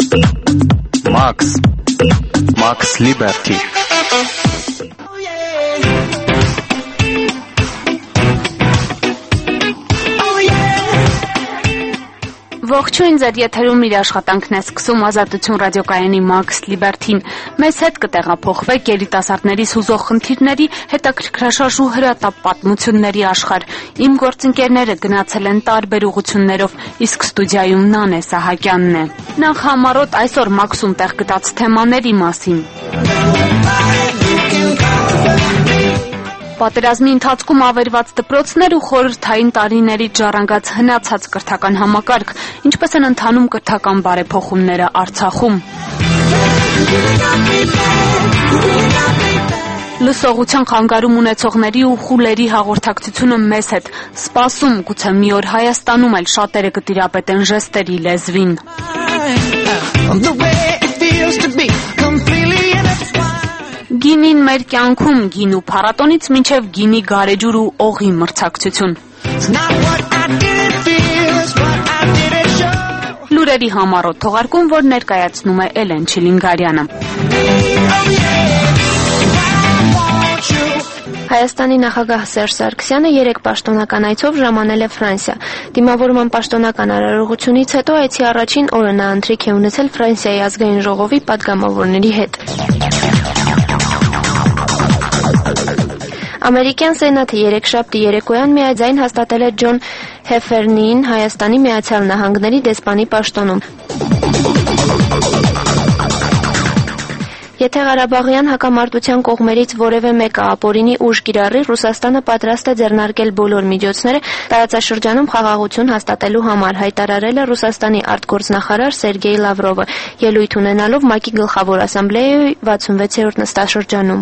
Max Liberty. Ողջույն, ձեր եթերում իր աշխատանքն է սկսում Ազատություն ռադիոկայանի Max Liberty-ն։ Մեզ հետ կտեղափոխվեք երիտասարդների սուզող խնդիրների, հետաքրքրաշարժ ու հրատապ պատմությունների աշխարհ։ Իմ գործընկերները գնացել են տարբեր ուղղություններով, իսկ ստուդիայում Նանե Սահակյանն է։ Նախ համառոտ այսօր Max-ում տեղ գտած թեմաների մասին։ Պատերազմի ընթացքում ավերված դպրոցներ ու խորհրդային տարիներից ժառանգած հնացած կրթական համակարգ, ինչպես են ընթանում կրթական բարեփոխումները Արցախում։ Լսողության խանգարում ունեցողների ու խուլերի հաղորդակցությունը մեզ հետ, սպասում, գուցե մի օր Հայաստանում էլ շատերը կտիրապետեն ժեստերի լեզվին։ Գինին մեր կյանքում, գինու փառատոնից մինչև գինի գարեջուր ու օղի մրցակցություն։ Լուրերի համառոտ թողարկում, որ ներկայացնում է Էլեն Չիլինգարյանը։ Հայաստանի նախագահ Սերժ Սարգսյանը 3 պաշտոնական այցով ժամանել է Ֆրանսիա։ Դիմավորման պաշտոնական արարողությունից հետո այցի առաջին օրը նա ընթրիք է ունեցել Ֆրանսիայի ազգային ժողովի պատգամավորների հետ։ Ամերիկյան սենատը երեքշաբթի երեկոյան միաձայն հաստատել է Ջոն Հեֆերնին Հայաստանի Միացյալ Նահանգների դեսպանի պաշտոնում։ Եթե Ղարաբաղյան հակամարտության կողմերից որևէ մեկը ապօրինի ուժ կիրառի, Ռուսաստանը պատրաստ է ձեռնարկել բոլոր միջոցները տարածաշրջանում խաղաղություն հաստատելու համար, հայտարարել է Ռուսաստանի արտգործնախարար Սերգեյ Լավրովը, ելույթ ունենալով ՄԱԿ-ի գլխավոր ասամբլեայի 66-րդ նստաշրջանում։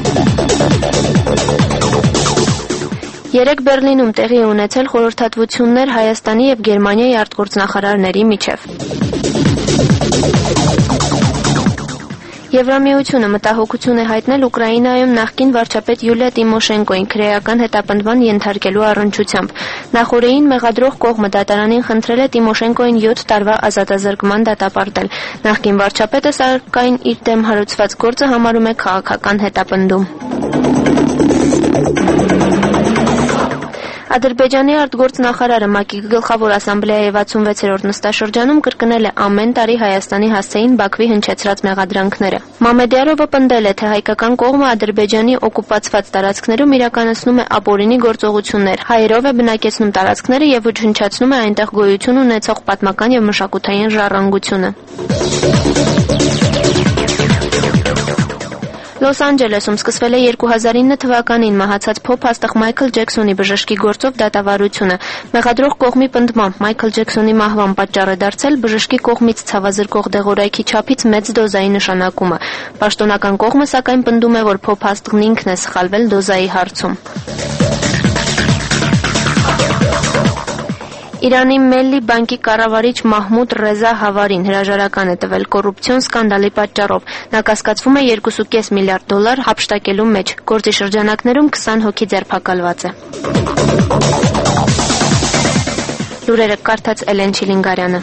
Երեկ Բեռլինում տեղի ունեցել խորհրդատվություններ Հայաստանի և Գերմանիայի արտգործնախարարների միջև։ Եվրամիությունը մտահոգություն է հայտնել Ուկրաինայում նախկին վարչապետ Յուլիա Տիմոշենկոին քրեական հետապնդման ենթարկելու առնչությամբ։ Նախորդին մեղադրող կողմը դատարանին խնդրել է Տիմոշենկոին 7 տարվա ազատազրկման դատապարտել։ Նախկին վարչապետը սակայն իր դեմ հարուցված գործը համարում է քաղաքական հետապնդում։ Ադրբեջանի արտգործնախարարը ՄԱԿ-ի գլխավոր ասամբլեայի 66-րդ նստաշրջանում կրկնել է ամեն տարի Հայաստանի հասցեին Բաքվի հնչեցրած մեղադրանքները։ Մամեդյարովը պնդել է, թե հայկական կողմը Ադրբեջանի օկուպացված տարածքներում իրականացնում է ապօրինի գործողություններ, հայերով է բնակեցնում տարածքները և ոչնչացնում է այնտեղ գոյություն ունեցող պատմական և մշակութային ժառանգությունը։ Լոս Անջելեսում սկսվել է 2009 թվականին մահացած փոփ աստղ Մայքլ Ջեքսոնի բժշկի գործով դատավարությունը։ Մեղադրող կողմի պնդմամբ Մայքլ Ջեքսոնի մահվան պատճառ է դարձել բժշկի կողմից ցավազրկող դեղորայքի չափից մեծ դոզայի նշանակումը։ Պաշտոնական կողմը սակայն պնդում է, որ փոփ աստղն ինքն է սխալվել դոզայի հարցում։ Իրանի Մելլի բանկի կառավարիչ Մահմուդ Ռեզա Հավարին հրաժարական է տվել կոռուպցիոն սկանդալի պատճառով։ Նա կասկածվում է $2.5 միլիարդ հափշտակելու մեջ։ Գործի շրջանակներում 20 հոգի ձերբակալված է։ Լուրերը կարդաց Էլեն Չիլինգարյանը։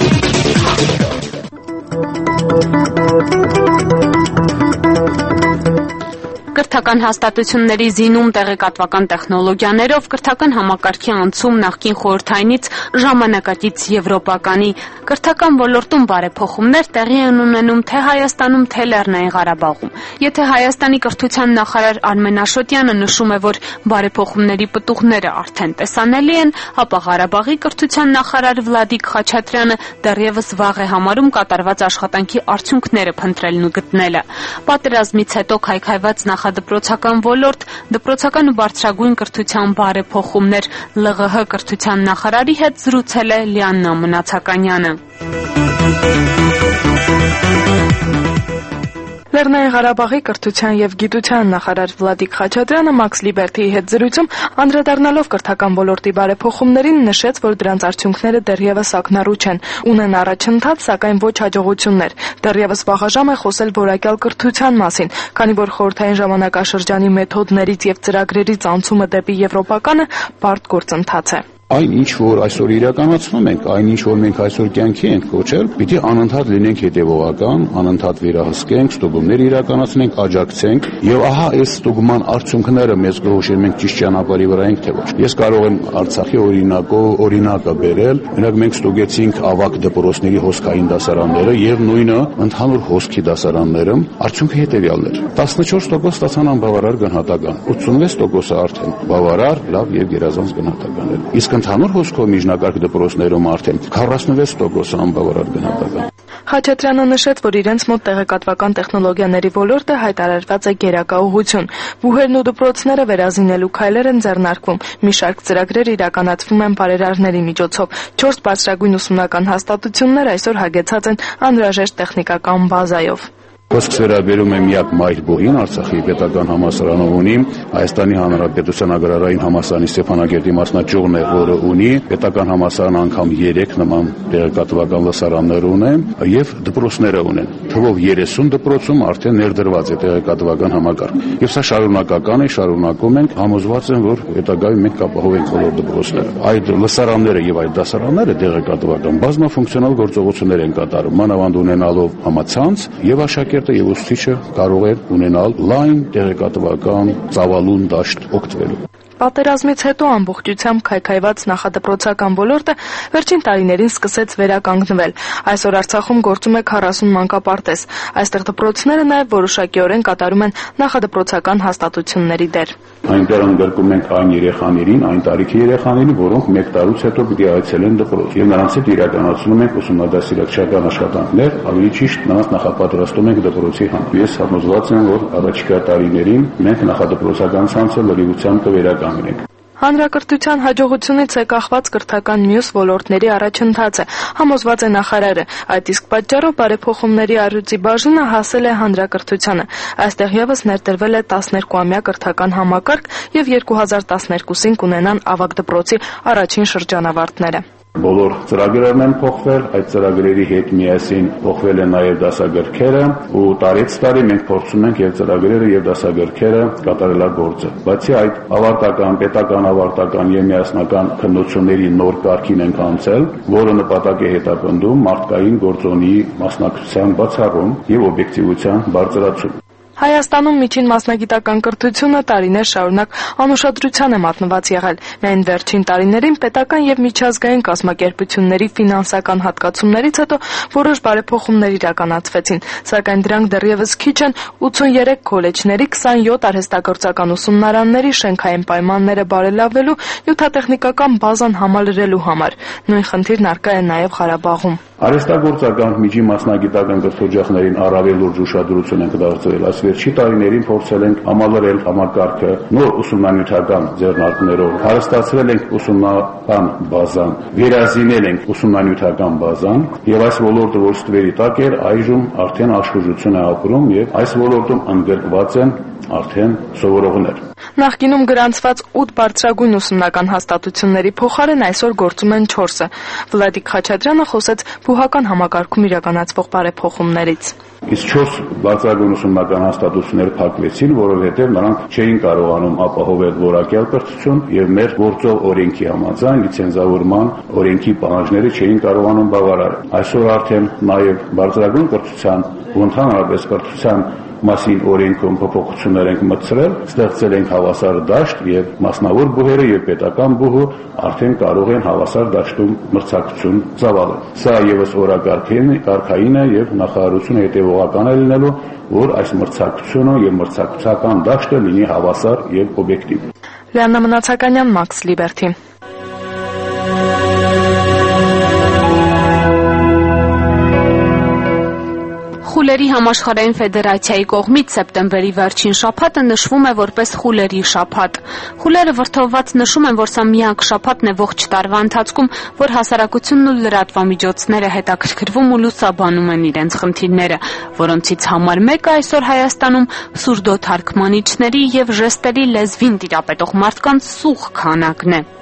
Կրթական հաստատությունների զինում տեղեկատվական տեխնոլոգիաներով կրթական համակարգի անցում նախկին խորհրդայինից ժամանակակից եվրոպականի կրթական ոլորտում բարեփոխումներ տեղի են ունենում թե Հայաստանում, թե Լեռնային Ղարաբաղում։ Եթե Հայաստանի կրթության նախարար Արմեն Աշոտյանը նշում է, որ բարեփոխումների պտուղները արդեն տեսանելի են, ապա Ղարաբաղի կրթության նախարար Վլադիկ Խաչատրյանը դեռևս վաղ է համարում կատարված աշխատանքի արդյունքները փնտրելն ու գտնելը։ Պատերազմից հետո քայքայված նախադպրոցական ոլորտ, դպրոցական ու բարձրագույն կրթության բարեփոխումներ ԼՂՀ կրթության նախարարի հետ զրուցել է Լիաննա Մնացականյանը։ Լեռնային Ղարաբաղի կրթության և գիտության նախարար Վլադիկ Խաչատրյանը Max Liberty-ի հետ զրույցում անդրադառնալով կրթական ոլորտի բարեփոխումներին նշեց, որ դրանց արդյունքները դեռևս ակնառու չեն, ունեն առաջընթաց, սակայն ոչ հաջողություններ։ Դեռևս վաղաժամ է խոսել որակյալ կրթության մասին, քանի որ խորհրդային ժամանակաշրջանի մեթոդներից և ծրագրերից անցումը դեպի եվրոպականը բարդ գործընթաց է։ Այն ինչ որ այսօր իրականացնում ենք, այն ինչ որ մենք այսօր կյանքի ենք կոչել, պիտի անընդհատ լինենք հետևողական, անընդհատ վերահսկենք, ստուգումներ իրականացնենք, աջակցենք, եւ ահա այս ստուգման արդյունքները մեզ կհուշեն մենք ճիշտ ճանապարհի վրա ենք թե ոչ։ Ես կարող եմ Արցախի օրինակը բերել, օրինակ մենք ստուգեցինք ավագ դպրոցների հոսքային դասարանները եւ նույնը ընդհանուր հոսքի դասարանները, արդյունքը հետեւյալն էր. 14% ստացան անբավարար գնահատական, 86% արդեն բավարար, լավ եւ գերազանց գնահատական էր։ Իսկ ընդհանուր հոսքով միջնակարգ դպրոցներում արդեն 46% անբավարար գնահատական։ Խաչատրյանը նշեց, որ իրենց մոտ տեղեկատվական տեխնոլոգիաների ոլորտը հայտարարված է գերակա ուղղություն։ Բուհերն ու դպրոցները վերազինելու քայլեր են ձեռնարկվում։ Մի շարք ծրագրեր իրականացվում են բարերարների միջոցով։ 4 բարձրագույն ուսումնական հաստատություններ այսօր հագեցած են անհրաժեշտ տեխնիկական բազայով։ Խոսքս վերաբերում է միակ մայր բուհին, Արցախի պետական համալսարանը ունի, Հայաստանի Հանրապետության Agrarային համալսարանի Ստեփանագերտի մասնաճյուղն է, որը ունի, պետական համալսարանը անգամ 3 նման տեղեկատվական լսարաններ ունեն եւ դպրոցները ունեն։ Թվով 30 դպրոցում արդեն ներդրված է տեղեկատվական համակարգ։ Եվ սա շարունակական է, շարունակում ենք, համոզված եմ, որ հետագայում մենք կապահովենք բոլոր դպրոցները։ Այդ լսարանները եւ այդ դասարանները տեղեկատվական բազմաֆունկցիոնալ գործողություններ են կատարում, մանավանդ ունենալով համացանց եւ աշակերտը եւ ուսուցիչը կարող են ունենալ լայն տեղեկատվական ծավալուն դաշտ օգտվելու։ Պատերազմից հետո ամբողջությամբ քայքայված նախադպրոցական ոլորտը վերջին տարիներին սկսեց վերականգնվել։ Այսօր Արցախում գործում է 40 մանկապարտեզ։ Այստեղ դպրոցները նաև որոշակիորեն կատարում են նախադպրոցական հաստատությունների դեր։ Այնտեղ ընդգրկում ենք այն երեխաներին, այն տարիքի երեխաներին, որոնք 1 տարուց հետո պիտի այցելեն դպրոց։ Եվ նրանց հետ իրականացնում ենք ուսումնադաստիարակչական աշխատանքներ, ավելի ճիշտ նրանց նախապատրաստում ենք դպրոցի համար։ Ես համոզված եմ, որ առաջիկա տարիներին մենք նախադպրոցական ցանցը լրիվությամբ կվերականգնենք։ Հանրակրթության հաջողությունից է կախված կրթական մյուս ոլորտների առաջընթացը, համոզված է նախարարը։ Այդ իսկ պատճառով բարեփոխումների առյուծի բաժինը հասել է հանրակրթությանը։ Այստեղ եւս ներդրվել է 12-ամյա կրթական համակարգ եւ 2012-ին կունենան ավագ դպրոցի առաջին շրջանավարտները։ Բոլոր ծրագրերն են փոխվել, այդ ծրագրերի հետ միասին փոխվել են նաև դասագրքերը ու տարեց տարի մենք փորձում ենք եւ ծրագրերը եւ դասագրքերը կատարելագործել։ Բացի այդ, ավարտական, պետական ավարտական եւ միասնական քննությունների նոր կարգին ենք անցել, որը նպատակ է հետապնդում մարդկային գործոնի մասնակցության բացառում եւ օբյեկտիվության բարձրացում։ Հայաստանում միջին մասնագիտական կրթությունը տարիներ շարունակ անուշադրության է մատնված եղել։ Միայն վերջին տարիներին պետական եւ միջազգային կազմակերպությունների ֆինանսական հատկացումներից հետո որոշ բարեփոխումներ իրականացվեցին, սակայն դրանք դեռևս քիչ են 83 քոլեջների, 27 արհեստագործական ուսումնարանների շենքային պայմանները բարելավելու, նյութատեխնիկական բազան համալրելու համար։ Նույն խնդիրն առկա է նաեւ Ղարաբաղում։ Արհեստագործական միջին մասնագիտական կրթօջախներին առավել լուրջ ուշադրություն ենք դարձրել։ Այս վերջի տարիներին փորձել ենք համալրել համակարգը նոր ուսումնանյութական ձեռնարկներով, հարստացրել ենք ուսումնական բազան, վերազինել ենք ուսումնանյութական բազան եւ այս ոլորտը, որ ստվերի տակ էր, այժմ արդեն աշխուժություն է ապրում եւ այս ոլորտում ընդգրկված են արդեն սովորողներ։ Նախկինում գրանցված 8 բարձրագույն ուսումնական հաստատությունների փոխարեն այսօր գործում են 4-ը։ Վլադիկ Խաչատրյանը խոսեց բուհական համակարգում իրականացվող բարեփոխումներից։ Իսկ 4 բարձրագույն ուսումնական հաստատություններ փակվեցին, որովհետև նրանք չէին կարողանում ապահովել որակյալ կրթություն եւ մեր գործող օրենքի համաձայն լիցենզավորման օրենքի պահանջները չէին կարողանում բավարարել։ Այսօր արդեն նաեւ բարձրագույն կրթության ու ընդհանրապես կրթության մասին օրենքում փոփոխություններ ենք մտցրել, ստեղծել ենք հավասար դաշտ եւ մասնավոր բուհերը եւ պետական բուհը արդեն կարող են հավասար դաշտում մրցակցություն ծավալել։ Սա եւս օրակարգային է եւ նախարարությունը հետեւողական է լինելու, որ այս մրցակցությունը եւ մրցակցական դաշտը լինի հավասար եւ օբյեկտիվ։ Լիաննա Մնացականյան, Max Liberty։ Խուլերի համաշխարհային ֆեդերացիայի կողմից սեպտեմբերի վերջին շաբաթը նշվում է որպես խուլերի շաբաթ։ Խուլերը վրդովված նշում են, որ սա միակ շաբաթն է ողջ տարվա ընթացքում, որ հասարակությունն ու լրատվամիջոցները հետաքրքրվում ու լուսաբանում են իրենց խնդիրները, որոնցից համար մեկը այսօր Հայաստանում սուրդո թարգմանիչների եւ ժեստերի լեզվին տիրապետող մարդկանց սուղ քանակն է։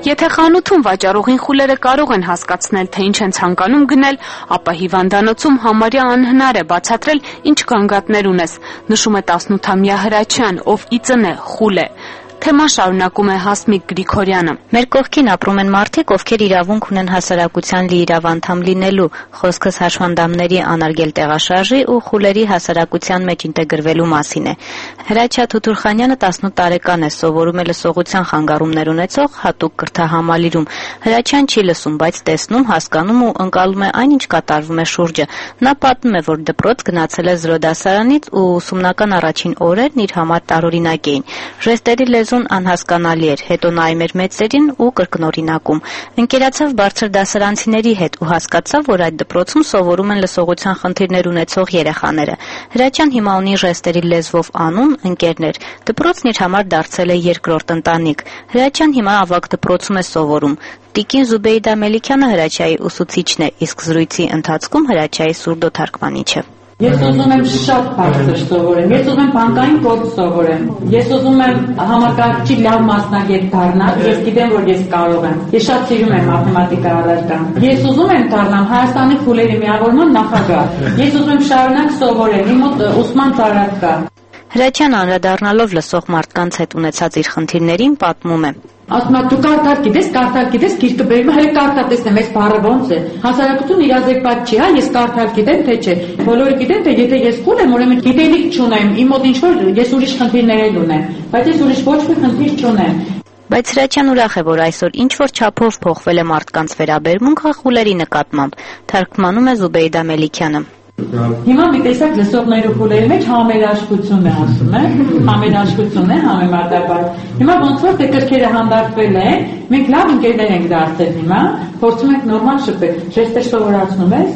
Եթե խանութում վաճառողին խուլերը կարող են հասկացնել, թե ինչ են ցանկանում գնել, ապա հիվանդանոցում համարյա անհնար է բացատրել ինչ գանգատներ ունես, նշում է 18-ամյա Հրաչյան, ով ի ծնե խուլ է։ Թեման շարունակում է Հասմիկ Գրիգորյանը։ Մեր կողքին ապրում են մարդիկ, ովքեր իրավունք ունեն հասարակության լիիրավ անդամ լինելու, խոսքս հաշվանդամների անարգել տեղաշարժի ու խուլերի հասարակության մեջ ինտեգրվելու մասին է։ Հրաչյա Թութուրխանյանը 18 տարեկան է, սովորում է լսողության խանգարումներ ունեցող հատուկ կրթահամալիրում։ Հրաչյան չի լսում, բայց տեսնում, հասկանում ու ընկալում է այն, ինչ կատարվում է շուրջը։ Նա պատմում է, որ դպրոց գնացել է 0 դասարանից ու ուսումնական առաջին օրերն իր համար տարօրինակ էին։ Ժեստերի լեզուն անհասկանալի էր, հետո նայում էր մեծերին ու կրկնօրինակում։ Ընկերացավ բարձր դասարանցիների հետ ու հասկացավ, որ այդ դպրոցում սովորում են լսողության խնդիրներ ունեցող երեխաները։ Հրաչյան հիմա ունի ժեստերի լեզվով անուն, ընկերներ։ Դպրոցն իր համար դարձել է երկրորդ ընտանիք։ Հրաչյան հիմա ավագ դպրոցում է սովորում։ Տիկին Զուբեյդա Մելիքյանը Հրաչյայի ուսուցիչն է, իսկ զրույցի ընթացքում Հրաչյայի սուրդո թարգմանիչը։ Ես ուզում եմ շատ բարձր սովորեմ, ես ուզում եմ բանկային կոդ սովորեմ, ես ուզում եմ համակարգչի լավ մասնագետ դառնալ, ես գիտեմ, որ ես կարող եմ, ես շատ սիրում եմ մաթեմատիկա առարկան, ես ուզում եմ դառնալ Հայաստանի խուլերի միավորման նախագահ, ես ուզում եմ շարունակ սովորել, իմ մոտ ուսման ծառայ կա։ Հրաչյանը անդրադառնալով լսող մարդկանց հետ ունեցած իր խնդիրներին պատմում է. Ասում եմ, դու կարդալ գիտես, գիրքը բերում, հələ կարդա տեսնեմ, այս բառը ոնց է։ Հասարակություն իրազեկված չի, հա, ես կարդալ գիտեմ, թե չէ։ Բոլորը գիտեն, թե եթե ես խուլ եմ, ուրեմն գիտելիք չունեմ, իմ մոտ ինչ-որ ես ուրիշ խնդիրներ էլ ունեմ, բայց ես ուրիշ ոչ մի խնդիր չունեմ։ Բայց Հրաչյան ուրախ է, որ այսօր ինչ-որ չափով փոխվել է մարդկանց վերաբերմունքը խուլերի նկատմամբ, թարգմանում է Զուբեյդա Մելիքյանը։ Հիմա մի տեսակ լսողների խուլերի մեջ համերաշխություն է ասում է, համերաշխություն է համեմատաբար։ Հիմա ոնց որ թե կրքերը հանդարտվել են, մենք լավ ընկերներ ենք դարձել հիմա, փորձում ենք նորմալ շփվել։ Ժեստեր սովորացնում ես։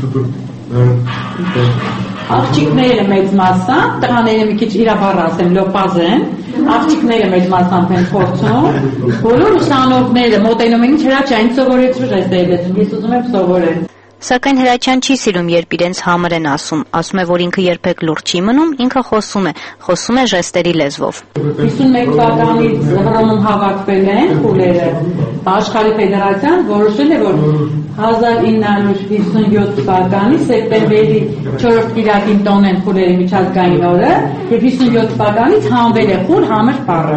Աղջիկները մեծ մասամբ, տղաները մի քիչ իրավառ ասեմ, լոպազ են, աղջիկները մեծ մասամբ են փորձում, բոլոր ուսանողները մոտենում են, ինչ Հրաչյա, ինձ սովորեցրու ժեստերի լեզուն, ես ուզում եմ սովորել։ Սակայն Հրաչյան չի սիրում, երբ իրենց համր են ասում է, որ ինքը երբեք լուրջ չի մնում, ինքը խոսում է ժեստերի լեզվով։ 51 թվականից Հռոմում հավաքվել են խուլերը, աշխարհի ֆեդերացիան որոշել է, որ 1957 թվականի սեպտեմբերի 4-րդ կիրակին տոնեն խուլերի միջազգային օրը եւ 57 թվականից հանվել է խուլ համր բառը։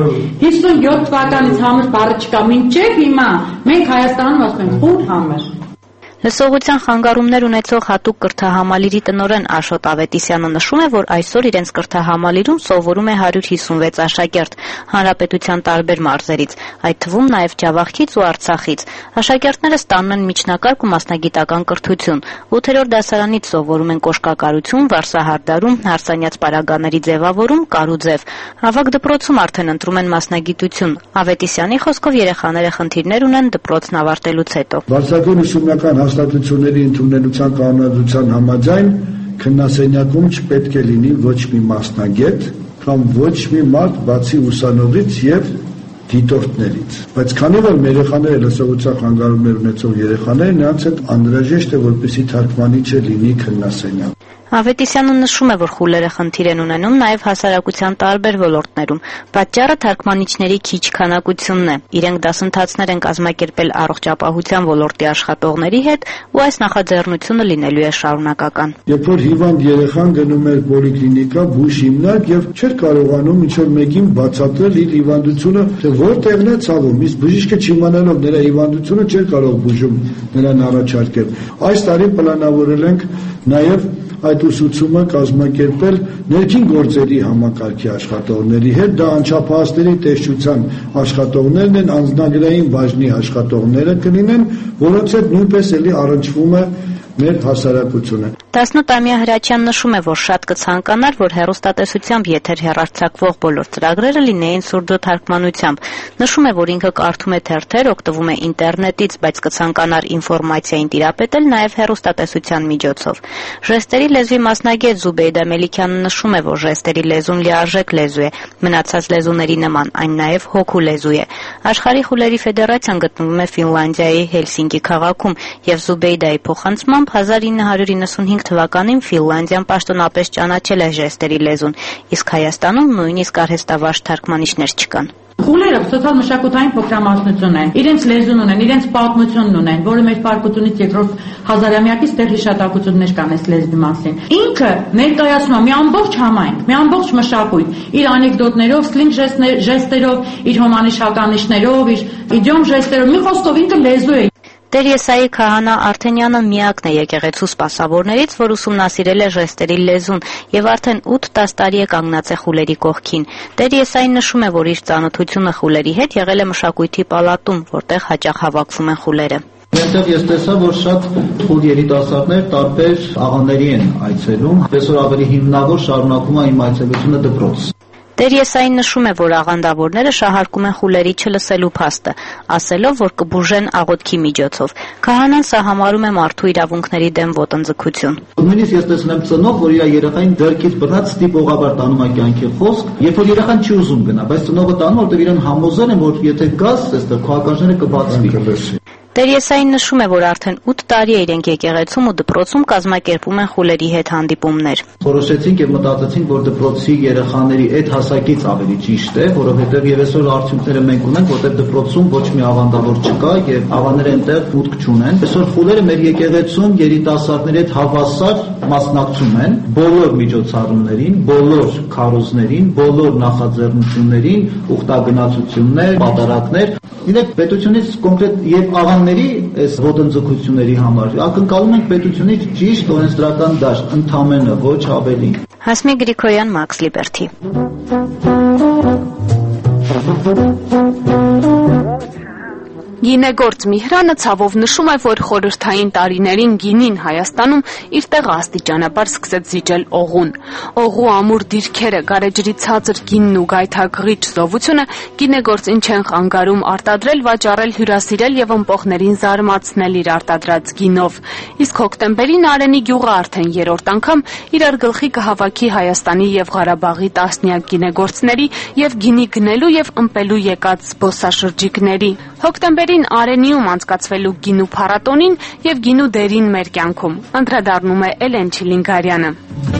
57 թվականից համր բառը չկա, մինչեւ հիմա մենք Հայաստանում ասում ենք խուլ համր։ Լսողության խանգարումներ ունեցող հատուկ կրթահամալիրի տնօրեն Աշոտ Ավետիսյանը նշում է, որ այսօր իրենց կրթահամալիրում սովորում է 156 աշակերտ հանրապետության տարբեր մարզերից, այդ թվում նաև Ջավախքից ու Արցախից։ Աշակերտները ստանում են միջնակարգ ու մասնագիտական կրթություն, 8-րդ դասարանից սովորում են կոշկակարություն, վարսահարդարում, հարսանյաց պարագաների ձևավորում, կարուձև։ Ավագ դպրոցում արդեն ընտրում են մասնագիտություն։ Ավետիսյանի խոսքով երեխաները խնդիրներ ունեն դպրոցն ավարտելուց հետո։ Բարձրագույն ուսումնական հաստատությունների ընդունելության կանոնադրության համաձայն քննասենյակում չպետք է լինի ոչ մի մասնագետ կամ ոչ մի մարդ բացի ուսանողից եւ դիտորդներից, բայց քանի որ մեր երեխաները լսողության խանգարումներ ունեցող երեխաներ, նրանց հետ անհրաժեշտ է, որպեսզի թարգմանիչը լինի քննասենյակ։ Ավետիսյանը նշում է, որ խուլերը խնդիր են ունենում նաև հասարակության տարբեր ոլորտներում։ Պատճառը թարգմանիչների քիչ քանակությունն է։ Իրենք դասընթացներ են կազմակերպել առողջապահության ոլորտի աշխատողների հետ, ու այս նախաձեռնությունը լինելու է շարունակական։ Երբ որ հիվանդ երեխան գնում էր պոլիկլինիկա, բուժ հիմնարկ եւ չէր կարողանում ինչ-որ մեկին բացատրել իր հիվանդությունը, թե որտեղն է ցավում, իսկ բժիշկը չիմանալով նրա հիվանդությունը չէր կարող բուժում նրան առաջարկել։ Այս տարի պլանավորել ենք նաև այդ ուսուցումը կազմակերպել ներքին գործերի համակարգի աշխատողների հետ, դա անչափահասների տեսչության աշխատողներն են, անձնագրային բաժնի աշխատողները կլինեն, որոնց հետ նույնպես էլի առնչվում է մեր հասարակությունը։ 18-ամյա Հրաչյան նշում է, որ շատ կցանկանար, որ հեռուստատեսությամբ եթեր հեռարձակվող բոլոր ծրագրերը լինեին սուրդո թարգմանությամբ։ Նշում է, որ ինքը կարդում է թերթեր, օգտվում է ինտերնետից, բայց կցանկանար ինֆորմացիային տիրապետել նաև հեռուստատեսության միջոցով։ Ժեստերի լեզվի մասնագետ Զուբեյդա Մելիքյանը նշում է, որ ժեստերի լեզուն լիարժեք լեզու է, մնացած լեզուների նման, այն նաև հոգու լեզու է։ Աշխարհի խուլերի ֆեդերացիան գտնվում է Ֆինլանդիայի Հելսինկի քաղաքում, եւ Զուբեյդայի փոխանցմամբ 1995 թվականին Ֆինլանդիան պաշտոնապես ճանաչել է ժեստերի լեզուն, իսկ Հայաստանում նույնիսկ արհեստավարժ թարգմանիչներ չկան։ Խուլերը սոցիալ-մշակութային փոքրամասնություն են, իրենց լեզուն ունեն, իրենց պատմությունն ունեն, որը մեր պարկությունից երկրորդ հազարամյակից տեղ հիշատակություններ կան այս լեզվի մասին։ Ինքը ներկայացնում է մի ամբողջ համայնք, մի ամբողջ մշակույթ, իր անեկդոտներով, սլինգ ժեստերով, իր հոմանիշ-հականիշներով, իր իդիոմ ժեստերով, մի խոսքով ինքը լեզու է։ Տեր Եսայի քահանա Արթենյանը միակն է եկեղեցու սպասավորներից, որ ուսումնասիրել է ժեստերի լեզուն եւ արդեն 8-10 տարի է կանգնած է խուլերի կողքին։ Տեր Եսային նշում է, որ իր ծանոթությունը խուլերի հետ եղել է մշակույթի պալատում, որտեղ հաճախ հավաքվում են խուլերը։ Այնտեղ ես տեսա, որ շատ խուլ երիտասարդներ տարբեր աղաների են այցելում, այսօր ավելի հիմնավոր շարունակում է իմ այցելությունը դպրոց։ Տեր Եսային նշում է, որ աղանդավորները շահարկում են խուլերի չլսելու փաստը, ասելով, որ կբուժեն աղոթքի միջոցով։ Քահանան սա համարում է մարդու իրավունքների դեմ ոտնձգություն։ Նույնիսկ ես տեսնում եմ ծնող, որ իր երեխային դեռքից բռնած ստիպողաբար տանում է կյանքի խոսք, երբ որ երեխան չի ուզում գնա, բայց ծնողը տանում, որտեղ իրեն համոզել են, որ եթե գաս, այստեղ քո ականջները կբացվի։ Տեր Եսային նշում է, որ արդեն 8 տարի է իրենք եկեղեցում ու դպրոցում կազմակերպում են խուլերի հետ հանդիպումներ։ Որոշեցինք եւ մտածեցինք, որ դպրոցի երեխաների այդ հասակից ավելի ճիշտ է, որովհետեւ եւ այսօր արդյունքները մենք ունենք, որտեղ դպրոցում ոչ մի աղանդավոր չկա եւ աղաները այնտեղ մուտք չունեն։ Այսօր խուլերը մեր եկեղեցում երիտասարդների հետ հավասար մասնակցում են բոլոր միջոցառումներին, բոլոր քարոզներին, բոլոր նախաձեռնություններին, ուխտագնացություններ, պատարակներ։ Իրենք պետությունից կոնկրետ եւ աղանների այս ոտնձգությունների համար ակնկալում ենք պետությունից ճիշտ օրենսդրական դաշտ, ընդամենը, ոչ ավելի։ Հասմիկ Գրիգորյան, Max Liberty։ Գինեգործ Միհրանը ցավով նշում է, որ խորհրդային տարիներին գինին Հայաստանում իր տեղը աստիճանաբար սկսեց զիջել օղուն։ Օղու ամուր դիրքերը, գարեջրի ցածր գինն ու գայթակղիչ զովությունը գինեգործին չեն խանգարում արտադրել, վաճառել, հյուրասիրել եւ ըմպողներին զարմացնել իր արտադրած գինով։ Իսկ հոկտեմբերին Արենի գյուղը արդեն երրորդ անգամ իրար գլխի կհավաքի Հայաստանի եւ Ղարաբաղի տասնյակ գինեգործների եւ գինի գնելու եւ ըմպելու եկած զբոսաշրջիկների։ Հոկտեմբերին Արենիում անցկացվելու գինու փառատոնին եւ գինու դերին մեր կյանքում անդրադառնում է Էլեն Չիլինգարյանը։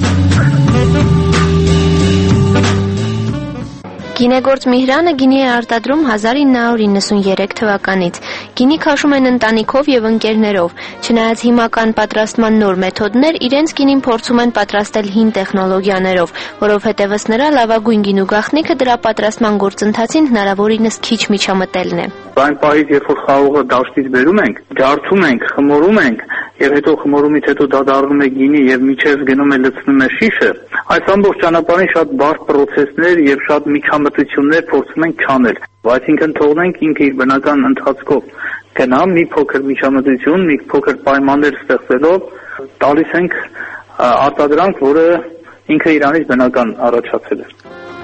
Գինեգործ Միհրանը գինի է արտադրում 1993 թվականից։ Գինի քաշում են ընտանիքով եւ ընկերներով։ Չնայած հիմական պատրաստման նոր մեթոդներ, իրենց գինին փորձում են պատրաստել հին տեխնոլոգիաներով, որովհետեւ ըստ նրա լավագույն գինու գաղտնիքը դրա պատրաստման գործընթացին հնարավորինս քիչ միջամտելն է։ Այն պահից, երբ որ խաղողը դաշտից բերում ենք, ջարդում ենք, խմորում ենք, եւ հետո խմորումից հետո դա դառնում է գինի եւ միջև գնում է լցնում է շիշը, այս ամբողջ ճանապարհին շատ բարդ պրոցեսներ եւ շատ միջամտություններ փորձում ենք չանել, այսինքն թողնենք ինքը իր բնական ընթացքով գնա, մի փոքր միջամտություն, մի փոքր պայմաններ ստեղծելով տալիս ենք արտադրանք, որը ինքը իրանից բնական առաջացել է։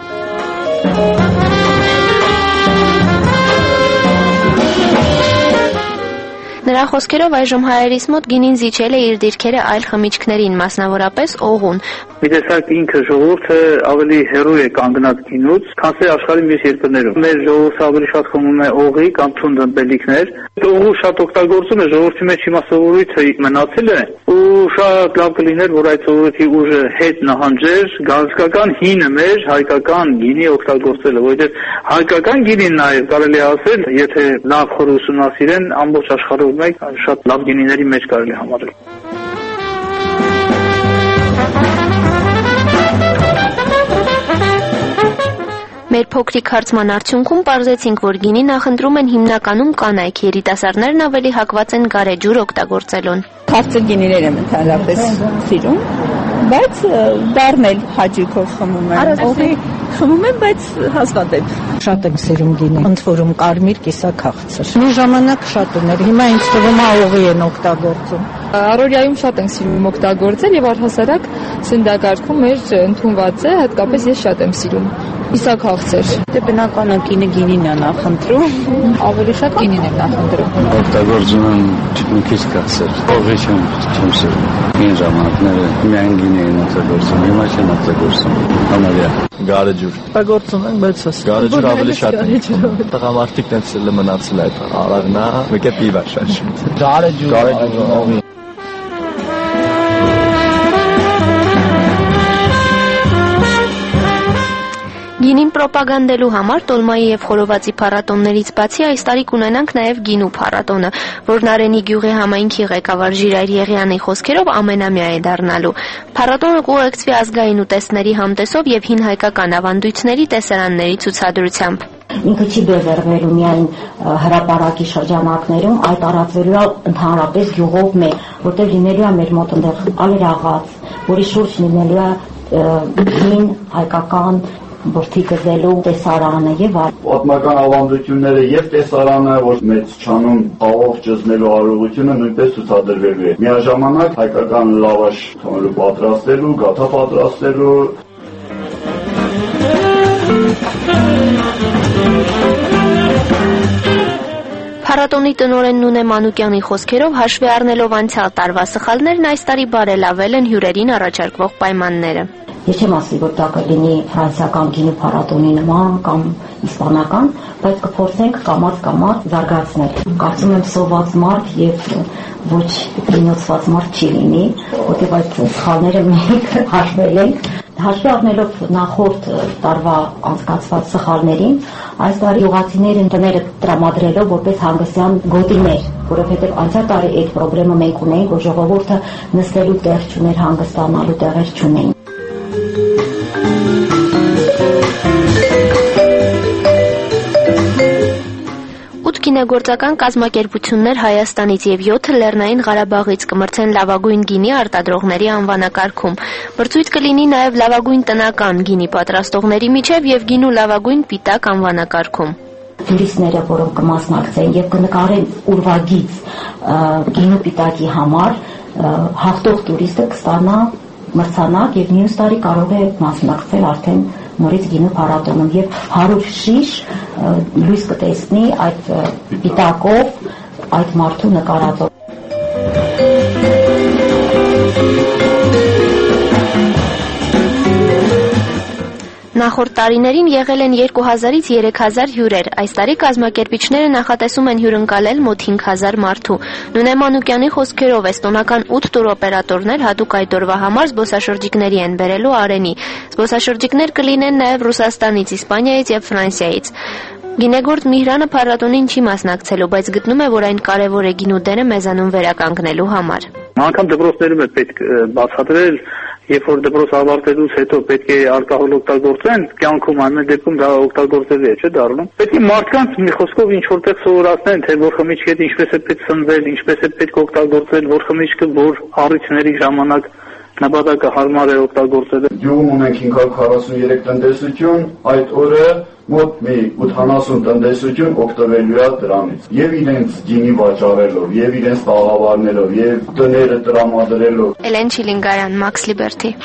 Նրա խոսքերով այժմ հայերիս մոտ գինին զիջել է իր դիրքերը այլ խմիչքներին, մասնավորապես օղուն։ Մի տեսակ ինքը ժողովուրդը ավելի հեռու է կանգնած գինուց, քան թե աշխարհի մյուս երկրներում։ Մեր ժողովուրդը ավելի շատ խմում է օղի կամ թունդ ըմպելիքներ։ Օղու շատ օգտագործում է, ժողովրդի մեջ հիմա սովորույթը մնացել է, ու շատ լավ կլիներ, որ այդ սովորույթի ուժը հետ նահանջեր, գալստական հինը մեր հայկական գինի օգտագործելը, որովհետև հայկական գինին նաև կարելի է ասել, եթե լավ խոր ուսումնասիրեն, ամբողջ աշխարհում մեկ շատ լավ գինիների մեջ կարելի համարել։ Մեր փոքրիկ հարցման արդյունքում պարզեցինք, որ գինի նախընտրում են հիմնականում կանայք, երիտասարդներն ավելի հակված են գարեջուր օգտագործելուն։ Քաղցր գինիներ եմ ընդհանրապես սիրում, բայց դառնել հաճույքով խմում եմ։ Օղի խմում եմ, բայց հազվադեպ։ Շատ եմ սիրում գինի, ընդ որում կարմիր, կիսաքաղցր։ Մի ժամանակ շատ ուներ, հիմա ինձ թվում է օղի են օգտագործում։ Առօրյայում շատ ենք սիրում օգտագործել եւ առհասարակ սննդակարգում մեր ընդունված է, հատկապես ես շատ եմ սիրում։ Իսաքաղցր։ Դե բնականը գինին է նախընտրում, ավելի շատ գինին եմ նախընտրում։ Օգտագործում եմ մի քիչ քաղցր։ Օղի չեմ սիրում։ Այն ժամանակները միայն գինի են օգտագործում, հիմա չեմ օգտագործում։ Համարյա գարեջուր։ Օգտագործում ենք, բայց գարեջուր ավելի շատ է։ Տղամարդիկն էլ մնացել այդ արագնա, մեկ է պիվա շատ շուտ։ Գարեջուր, օղի։ Գինին պրոպագանդելու համար տոլմայի եւ խորովածի փառատոններից բացի այս տարի կունենանք նաեւ գինու փառատոնը, որն Արենի գյուղի համայնքի ղեկավար Ժիրայր Եղյանի խոսքերով ամենամյա է դառնալու։ Փառատոնը կուղեկցվի ազգային ուտեստների համտեսով եւ հին հայկական ավանդույթների տեսարանների ցուցադրությամբ։ Ինքը չի բևեռվելու միայն հրապարակի շրջանակներում, այլ տարածվելու է ընդհանրապես գյուղով մեկ, որտեղ լինելու է մեր մոտ այնտեղ ալերաղաց, որի շուրջ լինելու է հին հայկական բրդի գզելու տեսարանը եւ պատմական ավանդությունները եւ տեսարանը, որ մեծ չանում աղով ճզմելու արարողությունը նույնպես ցուցադրվելու է։ Միաժամանակ հայկական լավաշ թողնելու պատրաստելու, գաթա պատրաստելու Փառատոնի տնօրեն Նունե Մանուկյանի խոսքերով հաշվի առնելով անցյալ տարվա սխալներն այս տարի բարելավել են հյուրերին առաջարկվող պայմանները։ Ես չեմ ասի, որ դա կլինի ֆրանսիական գինու փառատոնի նման կամ իսպանական, բայց կփորձենք կամաց զարգացնել։ Կարծում եմ սոված մարդ եւ ոչ գինոցված մարդ չի լինի, որտեղ այդ սխալները մենք հաշվել ենք։ Հաշվի առնելով նախորդ տարվա անցկացված սխալներին, այս տարի յուղացիները տները տրամադրելով որպես հանգստյան գոտիներ, որովհետև անցյալ տարի այդ խնդրումը մենք ունեինք, որ ժողովուրդը նստելու տեղ չուներ, հանգստանալու տեղեր չունեին։ Գինեգործական կազմակերպություններ Հայաստանից եւ 7 Լեռնային Ղարաբաղից կմրցեն լավագույն գինի արտադրողների անվանակարգում։ Մրցույթ կլինի նաեւ լավագույն տնական գինի պատրաստողների միջև եւ գինու լավագույն պիտակ անվանակարգում։ Տուրիստները, որոնք կմասնակցեն եւ կնկարեն ուրվագիծ գինու պիտակի համար, հաղթող տուրիստը կստանա մրցանակ եւ մյուս տարի կարող է մասնակցել արդեն նորից գինու փառատոնում եւ 100 շիշ լույս կտեսնի այդ պիտակով, այդ մարդու նկարածով։ Նախորդ տարիներին եղել են 2000-ից 3000 հյուրեր։ Այս տարի կազմակերպիչները նախատեսում են հյուրընկալել մոտ 5000 մարդու։ Նունե Մանուկյանի խոսքերով էստոնական 8 տուրօպերատորներ հատուկ այդ օրվա համար զբոսաշրջիկների են բերելու Արենի։ Զբոսաշրջիկներ կլինեն նաև Ռուսաստանից, Իսպանիայից եւ Ֆրանսիայից։ Գինեգործ Միհրանը փառատոնին չի մասնակցելու, բայց գտնում է, որ այն կարևոր է գինու դերը մեզանում վերականգնելու համար։ Անգամ դպրոցներում է պետք բացատրել, երբ որ դպրոց ավարտելուց հետո պետք է ալկոհոլ օգտագործեն, կյանքում ամեն դեպքում դա օգտագործելի է, չէ՞ դառնում։ Պետք է մարդկանց մի խոսքով ինչ որտեղ սովորացնեն, թե որ խմիչքը ինչպես է պետք սնվել, ինչպես է պետք օգտագործել, որ խմիչքը որ առիթների ժամանակ նպատակը հարմար է օգտագործել։ Գյուղում ունենք 543 տնտեսություն, այդ օրը մոտ մի 80 տնտեսություն օգտվելու է դրանից։ Եվ իրենց գինի վաճառելով, եւ իրենց տաղավարներով, եւ տները տրամադրելով։ Էլեն Չիլինգարյան, Max Liberty։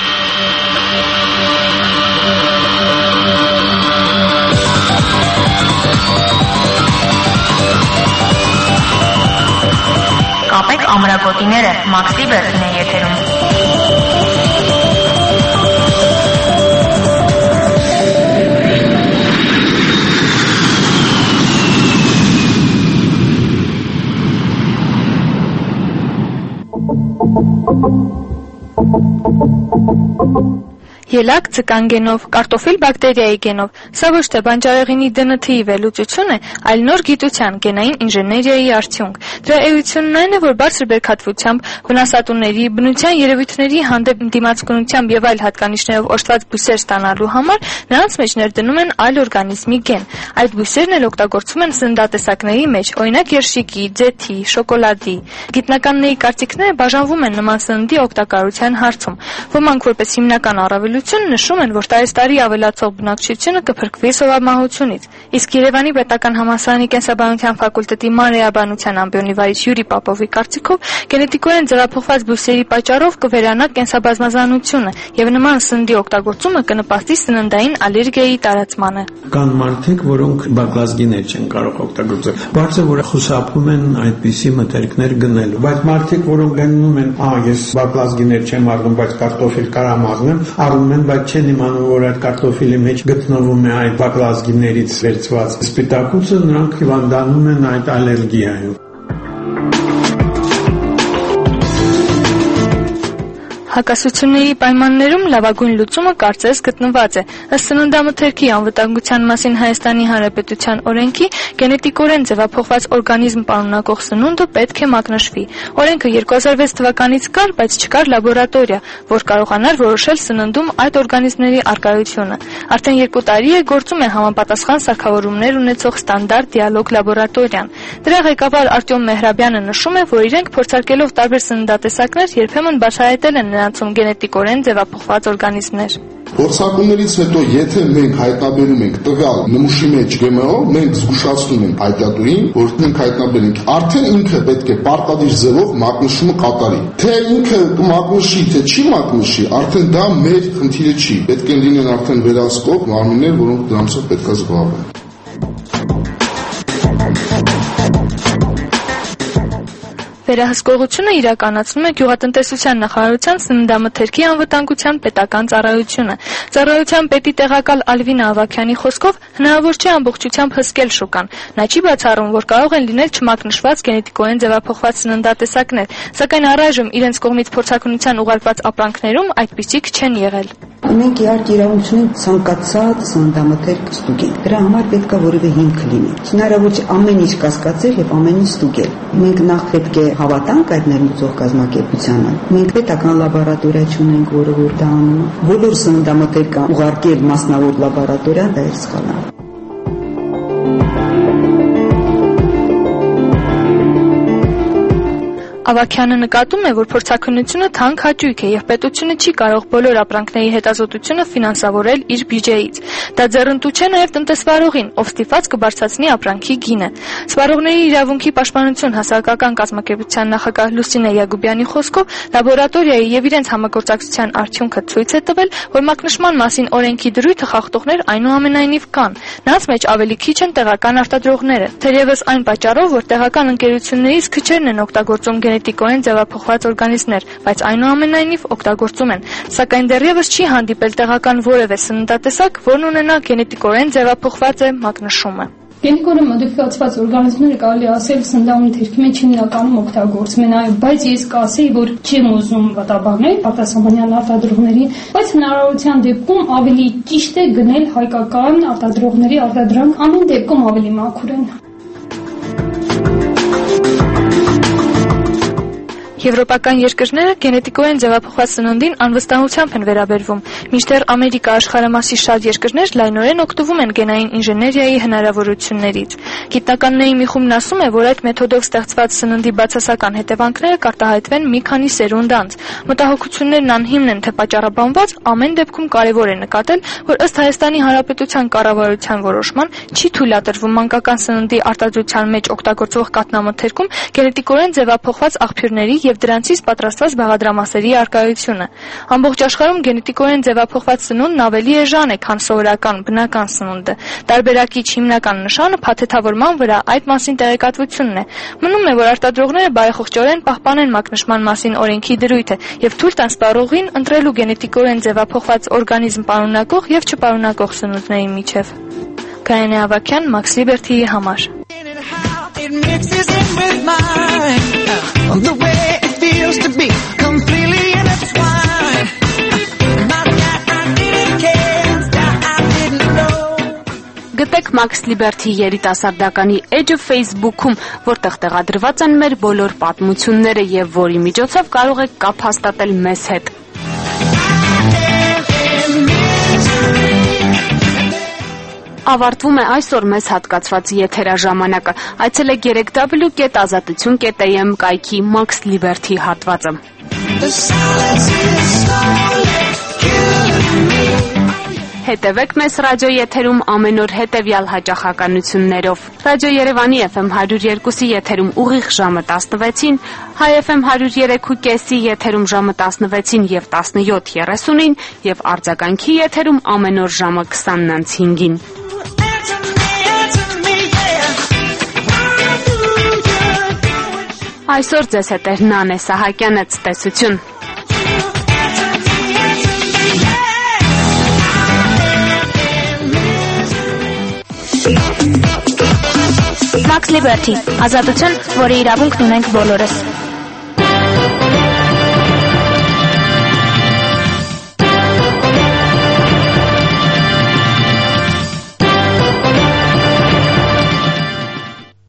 Կապեք ամրագոտիները, Max Liberty-ն է եթերում։ Ելակ ձկան գենով, կարտոֆիլ բակտերիայի գենով։ Սա ոչ թե բանջարեղենի ԴՆԹ-ի վերլուծություն է, այլ նոր գիտության գենային ինժեներիայի արդյունք։ Դրա էությունն այն է, որ բարձր բերքատվությամբ, վնասատուների, բնության երևույթների հանդեպ դիմացկունությամբ եւ այլ հատկանիշներով օժտված բույսեր ստանալու համար նրանց մեջ ներդնում են այլ օրգանիզմի գեն։ Այդ բույսերն էլ օգտագործվում են սննդատեսակների մեջ, օրինակ երշիկի, ձեթի, շոկոլադի։ Գիտնականների կարծիքները բաժանվում են նման սննդի օգտակարության հարցում։ Ոմանք որպես հիմնական առավելություն նշում են, որ տարեստարի ավելացող բնակչությունը կփրկվի սովամահությունից։ Իսկ Երևանի պետական համալսարանի կենսաբանության ֆակուլտետի մանրէաբանության ամբիոնի վարիչ Յուրի Պապովի կարծիքով գենետիկորեն ձևափոխված բույսերի պատճառով կվերանա կենսաբազմազանությունը եւ նման սննդի օգտագործումը կնպաստի սննդային ալերգիայի տարածմանը։ Կան մարդիկ, որոնք բակլազգիներ չեն կարող օգտագործել։ Բարձր որ խուսափում են այդպիսի մթերքներ գնելու, բայց մարդիկ, որոնք գնում են, ես բակլազգիներ չեմ առնում, բայց կարտոֆիլ կարամ առնեմ, առնում են, բայց չեն իմանում, որ այդ կարտոֆիլի մեջ գտնվում է այդ բակլազգիներից վերցված սպիտակուցը, նրանք հիվանդանում են այդ ալերգիայով։ Հակասությունների պայմաններում լավագույն լուծումը կարծես գտնված է։ Ըստ սննդամթերքի անվտանգության մասին Հայաստանի Հանրապետության օրենքի գենետիկորեն ձևափոխված օրգանիզմ պարունակող սնունդը պետք է մակնշվի։ Օրենքը 2006 թվականից կար, բայց չկար լաբորատորիա, որ կարողանար որոշել սննդում այդ օրգանիզմների առկայությունը։ Արդեն 2 տարի է գործում է համապատասխան սարքավորումներ ունեցող ստանդարտ դիալոգ լաբորատորիան։ Դրա ղեկավար Արտյոմ Մեհրաբյանը նշում է, որ իրենք փորձարկելով տարբեր սննդատեսակներ երբեմն բացահայտել են նրանցում գենետիկորեն ձևափոխված օրգանիզմներ։ Փորձարկումներից հետո, եթե մենք հայտնաբերում ենք տվյալ նմուշի մեջ GMO, մենք զգուշացնում ենք հայտատուին, որ մենք հայտնաբերում ենք, արդեն ինքը պետք է պարտադիր ձևով մակնշումը կատարի։ Թե ինքը կմակնշի, թե չի մակնշի, արդեն դա մեր խնդիրը չի։ Պետք է լինեն արդեն վերահսկող մարմիններ, որոնք դրանցով պետք է զբաղվեն։ Վերահսկողությունը իրականացնում է Գյուղատնտեսության նախարարության սննդամթերքի անվտանգության պետական ծառայությունը։ Ծառայության պետի տեղակալ Ալվինա Ավագյանի խոսքով հնարավոր չէ ամբողջությամբ հսկել շուկան։ Նա չի բացառում, որ կարող են լինել չմակնշված գենետիկորեն ձևափոխված սննդատեսակներ, սակայն առայժմ իրենց կողմից փորձակնության ուղարկված ապրանքներում այդպիսիք չեն եղել։ Մենք իհարկե իրավունք ունենք ցանկացած սննդամթերք ստուգել։ Դրա համար պետք է որևէ հիմք լինի։ Հնարավոր չէ ամեն ինչ կասկածել եւ ամեն ինչ ստուգել։ Մենք նախ պետք է հավատանք այդ ներմուծող կազմակերպությանը։ Մենք պետական լաբորատորիա չունենք, որը որ դա անում։ Բոլոր սննդամթերք ուղարկել մասնավոր լաբորատորիա դա է սխալ։ Ավագյանը նկատում է, որ փորձակնությունը թանկ հաճույք է եւ պետությունը չի կարող բոլոր ապրանքների հետազոտությունը ֆինանսավորել իր բյուջեից։ Դա ձեռնտու չէ նաեւ տնտեսվարողին, ով ստիպված կբարձրացնի ապրանքի գինը։ Սպառողների իրավունքի պաշտպանություն հասարակական կազմակերպության նախագահ Լուսինե Յակոբյանի խոսքով լաբորատորիայի եւ իրենց համագործակցության արդյունքը ցույց է տվել, որ մակնշման մասին օրենքի դրույթը խախտողներ այնուամենայնիվ կան։ Նրանց մեջ ավելի քիչ են տեղական արտադրողները։ Թերևս այն պատճառով, որ տեղական ընկերություններից քչերն են օգտագործում գենետիկորեն ձևափոխված օրգանիզմներ, բայց այնուամենայնիվ օգտագործում են, սակայն դեռևս չի հանդիպել տեղական որևէ սննդատեսակ, որն ունենա գենետիկորեն ձևափոխված է մակնշումը։ Գենետիկորեն մոդիֆիկացված օրգանիզմները կարելի ասել սննդամթերքի մեջ հիմնականում օգտագործում են, բայց ես կասեի, որ չեմ ուզում վատաբանել արտասահմանյան արտադրողներին, բայց հնարավորության դեպքում ավելի ճիշտ է գնել հայկական արտադրողների արտադրանք, ամեն դեպքում ավելի մաքուր են։ Եվրոպական երկրները գենետիկորեն ձևափոխված սննդին անվստահությամբ են վերաբերվում, մինչդեռ Ամերիկա աշխարհամասի շատ երկրներ լայնորեն օգտվում են գենային ինժեներիայի հնարավորություններից։ Գիտնականների մի խումբն ասում է, որ այդ մեթոդով ստեղծված սննդի բացասական հետևանքները կարտահայտվեն մի քանի սերունդ անց։ Մտահոգություններն անհիմն են, թե պատճառաբանված, ամեն դեպքում կարևոր է նկատել, որ ըստ Հայաստանի Հանրապետության կառավարության որոշման չի թույլատրվում մանկական սննդի արտադրության մեջ օգտագործվող կաթնամթերքում գենետիկորեն ձևափոխված աղբյուրների եւ դրանցից պատրաստված բաղադրամասերի առկայությունը։ Ամբողջ աշխարհում գենետիկորեն ձևափոխված սնունդն ավելի էժան է, քան սովորական բնական սնունդը։ Տարբերակիչ հիմնական նշանը փաթեթավորման վրա այդ մասին տեղեկատվությունն է։ Մնում է, որ արտադրողները բարեխողճորեն պահպանեն մակնշման մասին օրենքի դրույթը եւ թույլ տան սպառողին ընտրելու գենետիկորեն ձևափոխված օրգանիզմ պարունակող եւ չպարունակող սնունդների միջև։ Գայանե Ավագյան, Max Liberty-ի համար։ The way it feels to be completely intertwined. Not that I didn't care, that I didn't know. Գտեք Max Liberty երիտասարդականի էջը Facebook-ում, որտեղ տեղադրված են մեր բոլոր պատմությունները եւ որի միջոցով կարող եք կապ հաստատել մեզ հետ։ Ավարտվում է այսօր մեզ հատկացված եթերաժամանակը։ Այցելեք www.azatutun.am կայքի Max Liberty հատվածը։ Հետևեք մեզ ռադիոեթերում ամեն օր հետևյալ հաճախականություններով։ Ռադիո Երևանի FM 102-ի եթերում ուղիղ ժամը 16-ին, Հայ FM 103.5-ի եթերում ժամը 16-ին եւ 17:30-ին եւ արձագանքի եթերում ամեն օր ժամը 20:05-ին։ Այսօր ձեզ հետ է Նանե Սահակյանը, ցտեսություն։ Max Liberty, ազատություն, որի իրավունքն ունենք բոլորս։